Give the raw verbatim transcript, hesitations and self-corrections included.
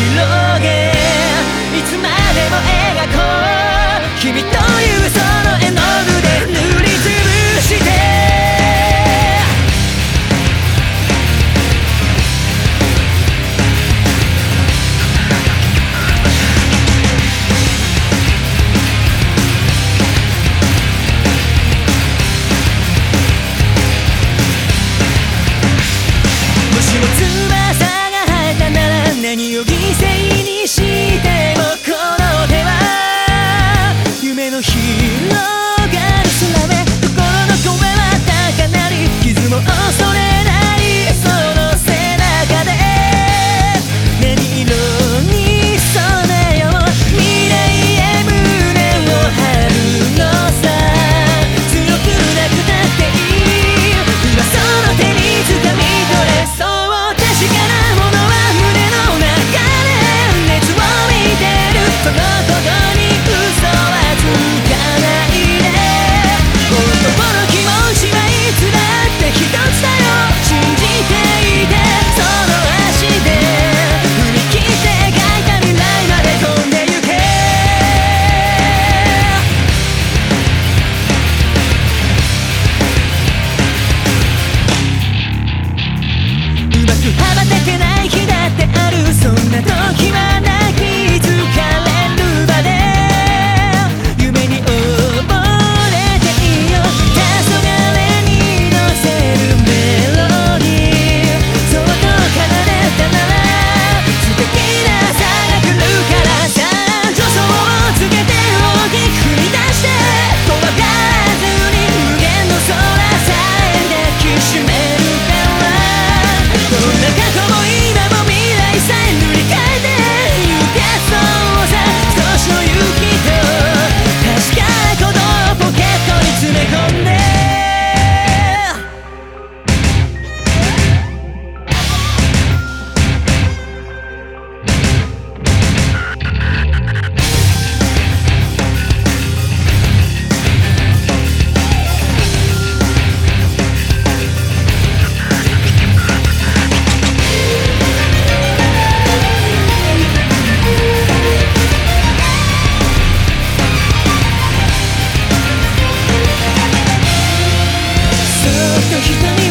広げいつまでも描こう君というその絵の具で塗りつぶして何を犠牲にしてもこの手は夢の広がる空へ心の声は高鳴り傷も恐れないその背中で何色に染めよう未来へ胸を張るのさ強くなくたっていい今その手に掴み取れそう確かなものは胸のそのことに嘘はつかないで本当の気持ちはいつだって一つだよ信じていてその足で踏み切って描いた未来まで飛んでゆけうまく羽ばたけない日だってあるそんな時は泣き疲れ人に